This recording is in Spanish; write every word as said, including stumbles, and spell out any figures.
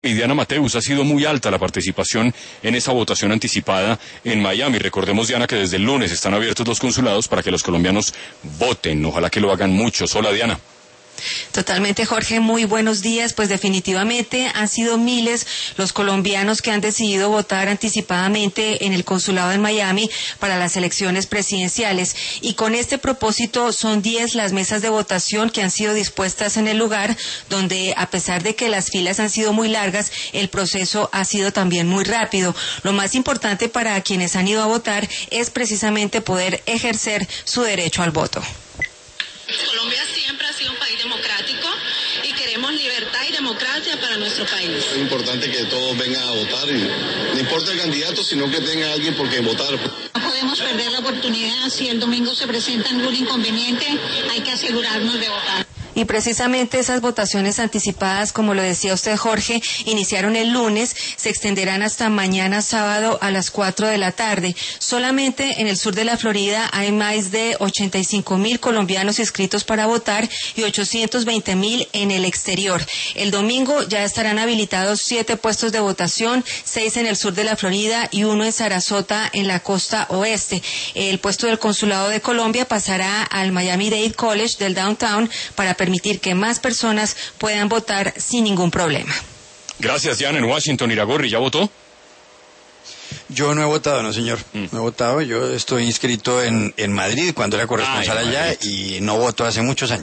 Y Diana Mateus, ha sido muy alta la participación en esa votación anticipada en Miami. Recordemos, Diana, que desde el lunes están abiertos los consulados para que los colombianos voten. Ojalá que lo hagan muchos. Hola, Diana. Totalmente, Jorge, muy buenos días. Pues definitivamente han sido miles los colombianos que han decidido votar anticipadamente en el consulado en Miami para las elecciones presidenciales, y con este propósito son diez las mesas de votación que han sido dispuestas en el lugar, donde a pesar de que las filas han sido muy largas, el proceso ha sido también muy rápido. Lo más importante para quienes han ido a votar es precisamente poder ejercer su derecho al voto. Colombia siempre ha sido un país democrático y queremos libertad y democracia para nuestro país. Es importante que todos vengan a votar y no importa el candidato, sino que tenga alguien por quien votar. No podemos perder la oportunidad. Si el domingo se presenta algún inconveniente, hay que asegurarnos de votar. Y precisamente esas votaciones anticipadas, como lo decía usted, Jorge, iniciaron el lunes, se extenderán hasta mañana sábado a las cuatro de la tarde. Solamente en el sur de la Florida hay más de ochenta y cinco mil colombianos inscritos para votar y ochocientos veinte mil en el exterior. El domingo ya estarán habilitados siete puestos de votación, seis en el sur de la Florida y uno en Sarasota, en la costa oeste. El puesto del Consulado de Colombia pasará al Miami-Dade College del Downtown para permitir que más personas puedan votar sin ningún problema. Gracias, Diana. En Washington, Iragorri, ¿ya votó? Yo no he votado, no señor, mm. no he votado. Yo estoy inscrito en, en Madrid cuando era corresponsal ah, allá y no voto hace muchos años.